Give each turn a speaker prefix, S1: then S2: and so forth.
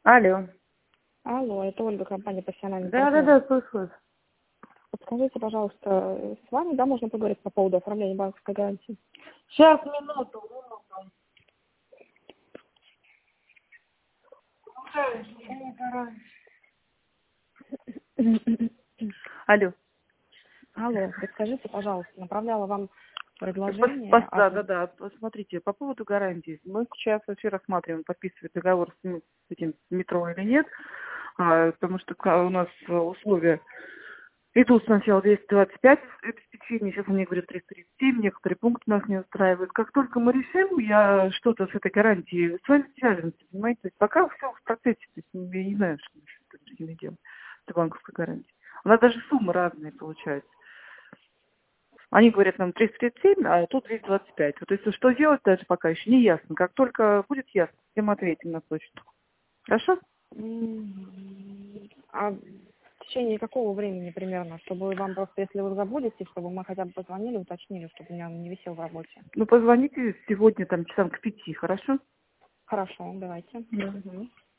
S1: Алло.
S2: Алло, это Ольга, компания «Профессиональный партнер».
S1: Да, слышу.
S2: Подскажите, пожалуйста, с вами, да, можно поговорить по поводу оформления банковской гарантии?
S1: Сейчас, минуту. Алло.
S2: Алло, подскажите, пожалуйста, направляла вам предложение
S1: Да. Посмотрите, по поводу гарантии. Мы сейчас вообще рассматриваем, подписывать договор с этим метро или нет, потому что у нас условия идут сначала 225 обеспечения, сейчас они говорят 337, некоторые пункты нас не устраивают. Как только мы решим, я что-то с этой гарантией с вами свяжемся, понимаете? То есть пока все в процессе, то есть я не знаю, что мы с этим делаем, с банковской гарантией. У нас даже суммы разные получаются. Они говорят нам 337, а тут 225. Вот если что делать, даже пока еще не ясно. Как только будет ясно, всем ответим на почту. Хорошо?
S2: А в течение какого времени примерно, чтобы вам просто, если вы забудете, чтобы мы хотя бы позвонили, уточнили, чтобы у меня он не висел в работе?
S1: Ну, позвоните сегодня там часам к 5, хорошо?
S2: Хорошо, давайте.
S1: Мгм.